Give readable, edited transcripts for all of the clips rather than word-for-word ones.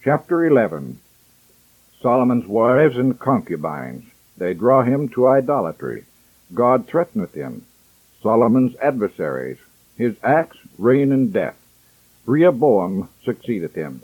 Chapter 11. Solomon's wives and concubines. They draw him to idolatry. God threateneth him. Solomon's adversaries. His acts reign in death. Rehoboam succeedeth him.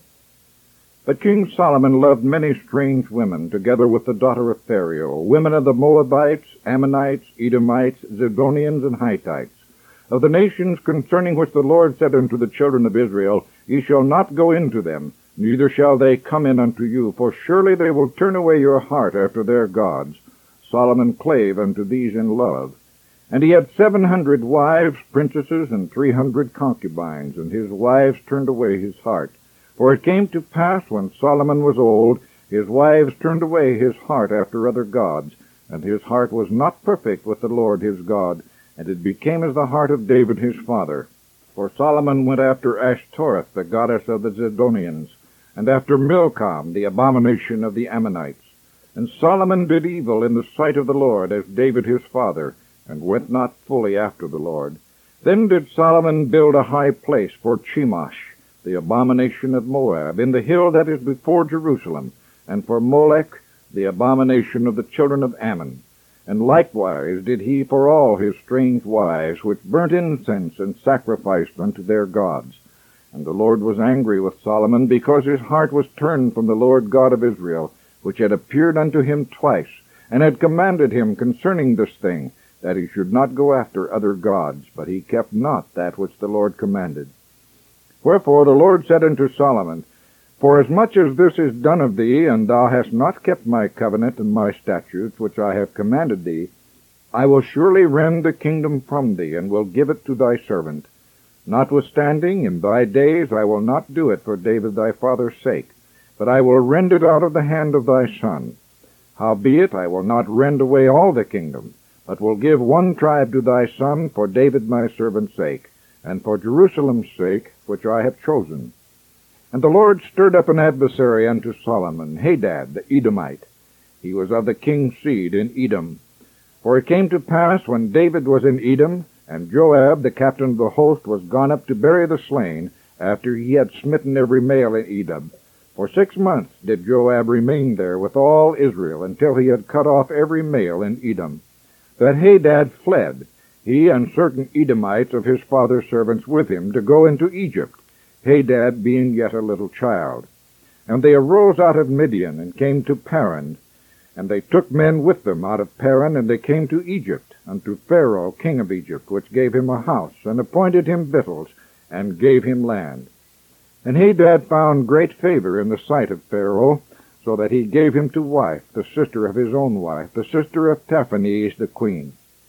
But King Solomon loved many strange women, together with the daughter of Pharaoh, women of the Moabites, Ammonites, Edomites, Zidonians, and Hittites, of the nations concerning which the Lord said unto the children of Israel, Ye shall not go into them, neither shall they come in unto you, for surely they will turn away your heart after their gods. Solomon clave unto these in love. And he had 700 wives, princesses, and 300 concubines, and his wives turned away his heart. For it came to pass, when Solomon was old, his wives turned away his heart after other gods, and his heart was not perfect with the Lord his God, and it became as the heart of David his father. For Solomon went after Ashtoreth, the goddess of the Zidonians, and after Milcom, the abomination of the Ammonites. And Solomon did evil in the sight of the Lord, as David his father, and went not fully after the Lord. Then did Solomon build a high place for Chemosh, the abomination of Moab, in the hill that is before Jerusalem, and for Molech, the abomination of the children of Ammon. And likewise did he for all his strange wives, which burnt incense and sacrificed unto their gods. And the Lord was angry with Solomon, because his heart was turned from the Lord God of Israel, which had appeared unto him twice, and had commanded him concerning this thing, that he should not go after other gods, but he kept not that which the Lord commanded. Wherefore the Lord said unto Solomon, Forasmuch as this is done of thee, and thou hast not kept my covenant and my statutes, which I have commanded thee, I will surely rend the kingdom from thee, and will give it to thy servant. Notwithstanding, in thy days I will not do it for David thy father's sake, but I will rend it out of the hand of thy son. Howbeit I will not rend away all the kingdom, but will give one tribe to thy son for David my servant's sake, and for Jerusalem's sake, which I have chosen. And the Lord stirred up an adversary unto Solomon, Hadad the Edomite. He was of the king's seed in Edom. For it came to pass, when David was in Edom, and Joab the captain of the host was gone up to bury the slain, after he had smitten every male in Edom. For 6 months did Joab remain there with all Israel, until he had cut off every male in Edom. That Hadad fled, he and certain Edomites of his father's servants with him, to go into Egypt, Hadad being yet a little child. And they arose out of Midian, and came to Paran. And they took men with them out of Paran, and they came to Egypt, unto Pharaoh king of Egypt, which gave him a house, and appointed him victuals, and gave him land. And Hadad found great favor in the sight of Pharaoh, so that he gave him to wife, the sister of his own wife, the sister of Taphanes the queen.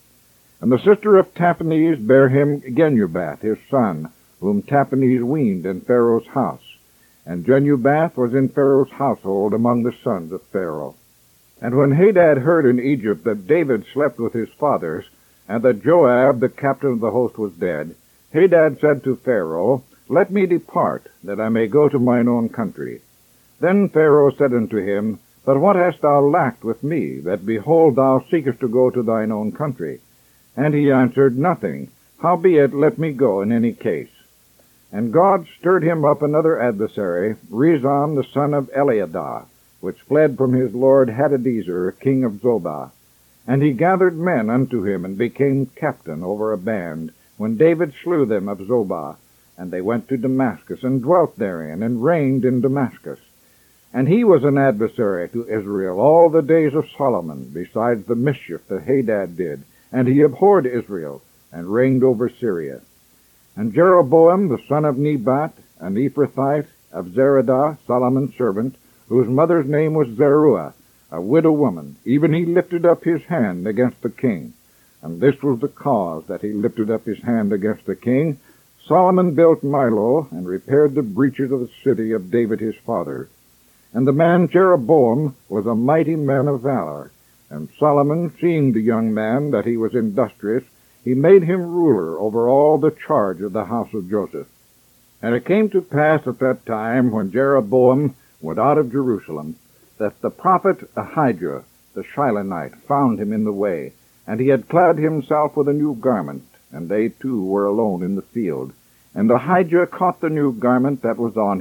And the sister of Taphanes bare him Genubath his son, whom Taphanes weaned in Pharaoh's house. And Genubath was in Pharaoh's household among the sons of Pharaoh. And when Hadad heard in Egypt that David slept with his fathers, and that Joab the captain of the host was dead, Hadad said to Pharaoh, Let me depart, that I may go to mine own country. Then Pharaoh said unto him, But what hast thou lacked with me, that behold thou seekest to go to thine own country? And he answered, Nothing. Howbeit, let me go in any case. And God stirred him up another adversary, Rezon the son of Eliadah, which fled from his lord Hadadezer, king of Zobah. And he gathered men unto him, and became captain over a band, when David slew them of Zobah. And they went to Damascus, and dwelt therein, and reigned in Damascus. And he was an adversary to Israel all the days of Solomon, besides the mischief that Hadad did. And he abhorred Israel, and reigned over Syria. And Jeroboam the son of Nebat, an Ephrathite of Zeradah, Solomon's servant, whose mother's name was Zeruiah, a widow woman, even he lifted up his hand against the king. And this was the cause that he lifted up his hand against the king. Solomon built Millo, and repaired the breaches of the city of David his father. And the man Jeroboam was a mighty man of valor. And Solomon, seeing the young man that he was industrious, he made him ruler over all the charge of the house of Joseph. And it came to pass at that time, when Jeroboam went out of Jerusalem, that the prophet Ahijah the Shilonite found him in the way, and he had clad himself with a new garment, and they two were alone in the field. And Ahijah caught the new garment that was on him,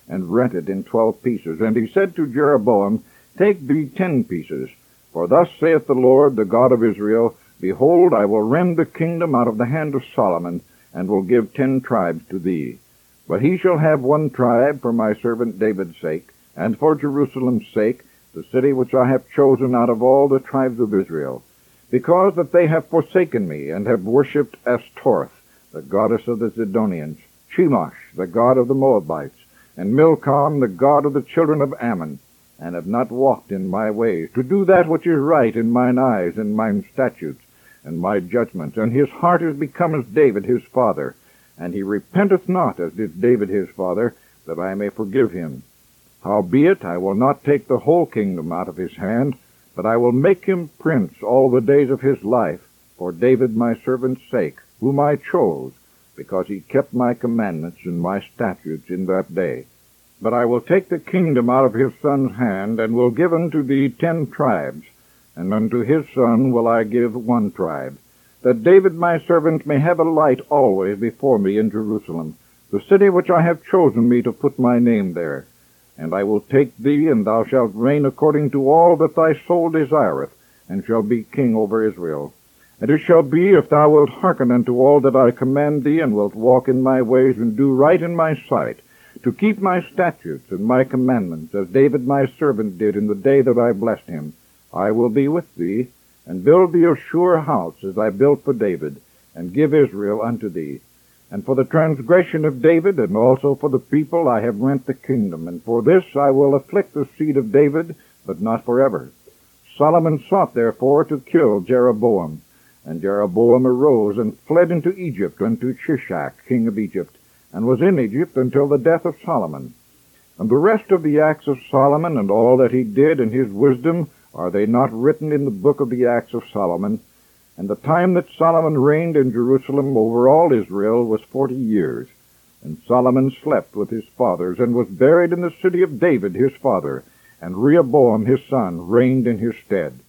and rent it in 12 pieces. And he said to Jeroboam, Take thee 10 pieces, for thus saith the Lord, the God of Israel, Behold, I will rend the kingdom out of the hand of Solomon, and will give 10 tribes to thee. But he shall have 1 tribe for my servant David's sake, and for Jerusalem's sake, the city which I have chosen out of all the tribes of Israel, because that they have forsaken me, and have worshipped Ashtoreth, the goddess of the Zidonians, Chemosh, the god of the Moabites, and Milcom, the god of the children of Ammon, and have not walked in my ways, to do that which is right in mine eyes, and mine statutes, and my judgments. And his heart is become as David his father, and he repenteth not as did David his father, that I may forgive him. Howbeit, I will not take the whole kingdom out of his hand, but I will make him prince all the days of his life, for David my servant's sake, whom I chose, because he kept my commandments and my statutes in that day. But I will take the kingdom out of his son's hand, and will give unto thee 10 tribes, and unto his son will I give 1 tribe, that David my servant may have a light always before me in Jerusalem, the city which I have chosen me to put my name there. And I will take thee, and thou shalt reign according to all that thy soul desireth, and shall be king over Israel. And it shall be, if thou wilt hearken unto all that I command thee, and wilt walk in my ways, and do right in my sight, to keep my statutes and my commandments, as David my servant did in the day that I blessed him, I will be with thee, and build thee a sure house, as I built for David, and give Israel unto thee. And for the transgression of David, and also for the people, I have rent the kingdom, and for this I will afflict the seed of David, but not forever. Solomon sought therefore to kill Jeroboam, and Jeroboam arose and fled into Egypt, unto Shishak, king of Egypt, and was in Egypt until the death of Solomon. And the rest of the acts of Solomon, and all that he did, and his wisdom, are they not written in the book of the acts of Solomon? And the time that Solomon reigned in Jerusalem over all Israel was 40 years. And Solomon slept with his fathers, and was buried in the city of David his father, and Rehoboam his son reigned in his stead.